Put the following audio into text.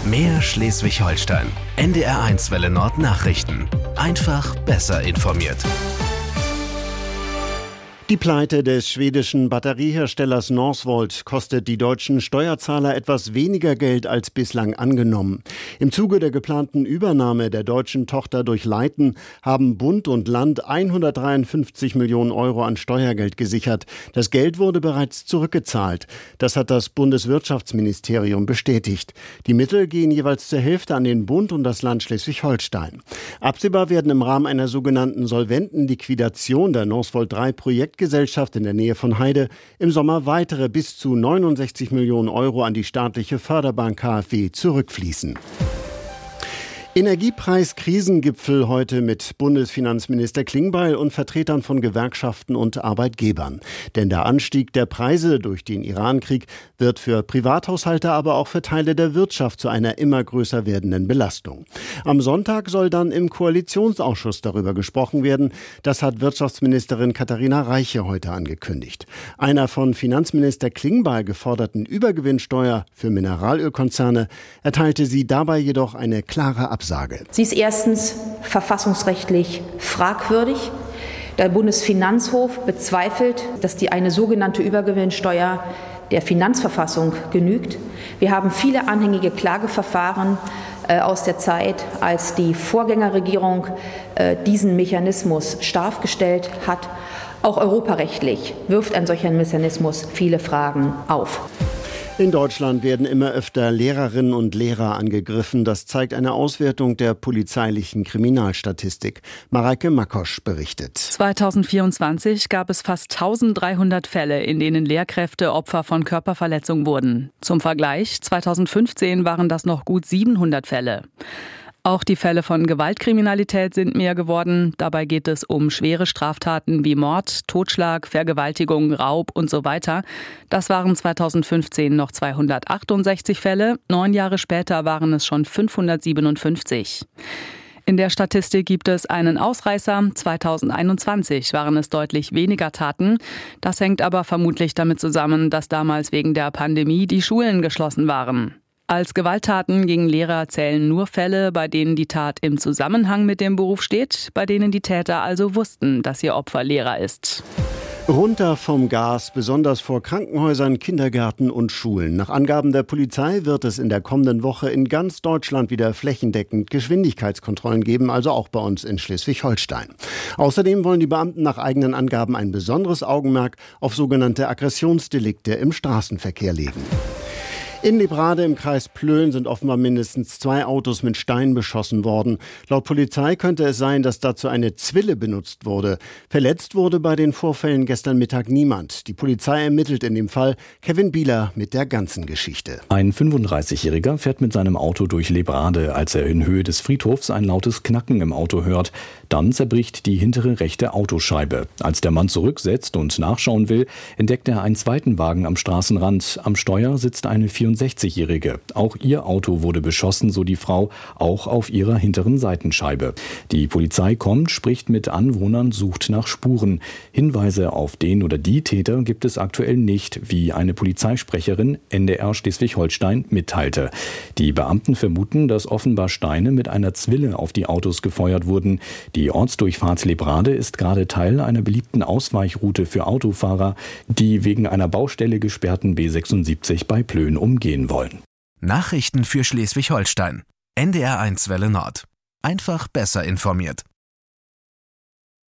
Mehr Schleswig-Holstein. NDR1 Welle Nord Nachrichten. Einfach besser informiert. Die Pleite des schwedischen Batterieherstellers Northvolt kostet die deutschen Steuerzahler etwas weniger Geld als bislang angenommen. Im Zuge der geplanten Übernahme der deutschen Tochter durch Leiten haben Bund und Land 153 Millionen Euro an Steuergeld gesichert. Das Geld wurde bereits zurückgezahlt. Das hat das Bundeswirtschaftsministerium bestätigt. Die Mittel gehen jeweils zur Hälfte an den Bund und das Land Schleswig-Holstein. Absehbar werden im Rahmen einer sogenannten Solventenliquidation der Northvolt 3 Projektgesellschaft in der Nähe von Heide im Sommer weitere bis zu 69 Millionen Euro an die staatliche Förderbank KfW zurückfließen. Energiepreis-Krisengipfel heute mit Bundesfinanzminister Klingbeil und Vertretern von Gewerkschaften und Arbeitgebern. Denn der Anstieg der Preise durch den Irankrieg wird für Privathaushalte, aber auch für Teile der Wirtschaft zu einer immer größer werdenden Belastung. Am Sonntag soll dann im Koalitionsausschuss darüber gesprochen werden. Das hat Wirtschaftsministerin Katharina Reiche heute angekündigt. Einer von Finanzminister Klingbeil geforderten Übergewinnsteuer für Mineralölkonzerne erteilte sie dabei jedoch eine klare Absage. Sie ist erstens verfassungsrechtlich fragwürdig. Der Bundesfinanzhof bezweifelt, dass eine sogenannte Übergewinnsteuer der Finanzverfassung genügt. Wir haben viele anhängige Klageverfahren aus der Zeit, als die Vorgängerregierung diesen Mechanismus scharf gestellt hat. Auch europarechtlich wirft ein solcher Mechanismus viele Fragen auf. In Deutschland werden immer öfter Lehrerinnen und Lehrer angegriffen. Das zeigt eine Auswertung der polizeilichen Kriminalstatistik. Mareike Makosch berichtet. 2024 gab es fast 1300 Fälle, in denen Lehrkräfte Opfer von Körperverletzung wurden. Zum Vergleich, 2015 waren das noch gut 700 Fälle. Auch die Fälle von Gewaltkriminalität sind mehr geworden. Dabei geht es um schwere Straftaten wie Mord, Totschlag, Vergewaltigung, Raub und so weiter. Das waren 2015 noch 268 Fälle. 9 Jahre später waren es schon 557. In der Statistik gibt es einen Ausreißer. 2021 waren es deutlich weniger Taten. Das hängt aber vermutlich damit zusammen, dass damals wegen der Pandemie die Schulen geschlossen waren. Als Gewalttaten gegen Lehrer zählen nur Fälle, bei denen die Tat im Zusammenhang mit dem Beruf steht, bei denen die Täter also wussten, dass ihr Opfer Lehrer ist. Runter vom Gas, besonders vor Krankenhäusern, Kindergärten und Schulen. Nach Angaben der Polizei wird es in der kommenden Woche in ganz Deutschland wieder flächendeckend Geschwindigkeitskontrollen geben, also auch bei uns in Schleswig-Holstein. Außerdem wollen die Beamten nach eigenen Angaben ein besonderes Augenmerk auf sogenannte Aggressionsdelikte im Straßenverkehr legen. In Lebrade im Kreis Plön sind offenbar mindestens 2 Autos mit Steinen beschossen worden. Laut Polizei könnte es sein, dass dazu eine Zwille benutzt wurde. Verletzt wurde bei den Vorfällen gestern Mittag niemand. Die Polizei ermittelt in dem Fall. Kevin Bieler mit der ganzen Geschichte. Ein 35-Jähriger fährt mit seinem Auto durch Lebrade, als er in Höhe des Friedhofs ein lautes Knacken im Auto hört. Dann zerbricht die hintere rechte Autoscheibe. Als der Mann zurücksetzt und nachschauen will, entdeckt er einen zweiten Wagen am Straßenrand. Am Steuer sitzt eine 64-Jährige. Auch ihr Auto wurde beschossen, so die Frau, auch auf ihrer hinteren Seitenscheibe. Die Polizei kommt, spricht mit Anwohnern, sucht nach Spuren. Hinweise auf den oder die Täter gibt es aktuell nicht, wie eine Polizeisprecherin NDR Schleswig-Holstein mitteilte. Die Beamten vermuten, dass offenbar Steine mit einer Zwille auf die Autos gefeuert wurden. Die Ortsdurchfahrt Lebrade ist gerade Teil einer beliebten Ausweichroute für Autofahrer, die wegen einer Baustelle gesperrten B76 bei Plön umgehen wollen. Nachrichten für Schleswig-Holstein. NDR1 Welle Nord. Einfach besser informiert.